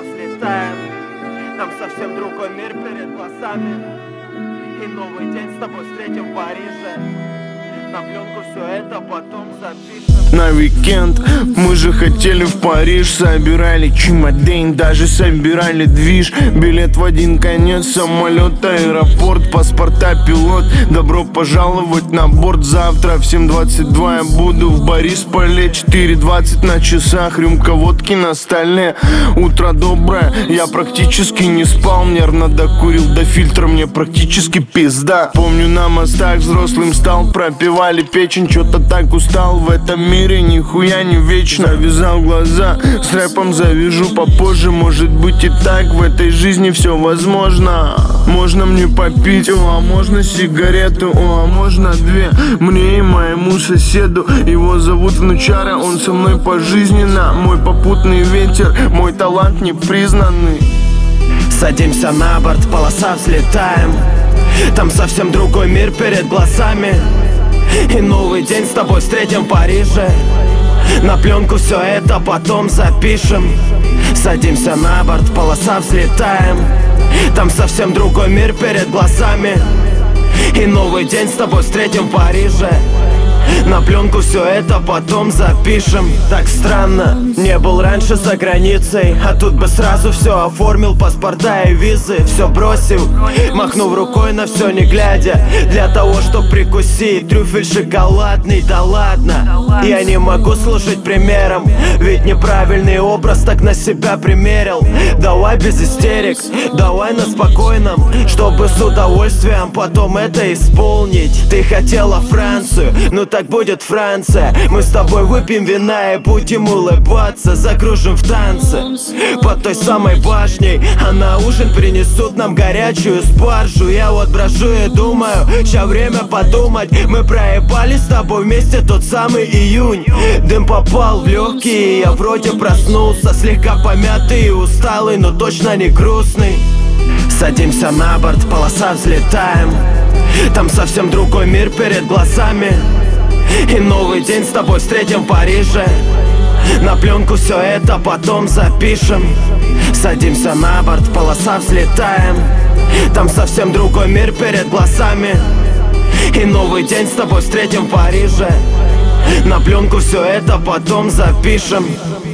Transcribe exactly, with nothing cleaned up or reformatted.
взлетаем. Там совсем другой мир перед глазами. И новый день с тобой встретим в Париже. На пленку все это потом запишем. На уикенд мы же хотели в Париж. Собирали чемодан, даже собирали движ. Билет в один конец, самолет, аэропорт, паспорта, пилот. Добро пожаловать на борт. Завтра в семь двадцать два я буду в Борисполе. Четыре двадцать на часах, рюмка водки на столе. Утро доброе, я практически не спал. Нервно докурил до фильтра, мне практически пизда. Помню, на мостах взрослым стал, пропивать печень, чё-то так устал в этом мире, нихуя не вечно. Завязал глаза, с рэпом завяжу попозже. Может быть и так, в этой жизни все возможно. Можно мне попить, о, а можно сигарету, о, а можно две. Мне и моему соседу, его зовут Внучара. Он со мной пожизненно, мой попутный ветер, мой талант непризнанный. Садимся на борт, полоса, взлетаем. Там совсем другой мир перед глазами. И новый день с тобой встретим в Париже. На пленку все это потом запишем. Садимся на борт, полоса, взлетаем. Там совсем другой мир перед глазами. И новый день с тобой встретим в Париже. На пленку все это потом запишем. Так странно, не был раньше за границей, а тут бы сразу все оформил, паспорта и визы. Все бросил, махнув рукой на все не глядя. Для того, чтоб прикусить трюфель шоколадный, да ладно. Я не могу служить примером, ведь неправильный образ так на себя примерил. Давай без истерик, давай на спокойном, чтобы с удовольствием потом это исполнить. Ты хотела Францию, ну так будет Франция. Мы с тобой выпьем вина и будем улыбаться. Закружим в танце под той самой башней, а на ужин принесут нам горячую спаржу. Я вот брожу и думаю, ща время подумать. Мы проебали с тобой вместе тот самый июнь. Дым попал в легкие, я вроде проснулся. Слегка помятый и усталый, но точно не грустный. Садимся на борт, полоса, взлетаем. Там совсем другой мир перед глазами. И новый день с тобой встретим в Париже. На пленку все это потом запишем. Садимся на борт, полоса, взлетаем. Там совсем другой мир перед глазами. И новый день с тобой встретим в Париже. На пленку все это потом запишем.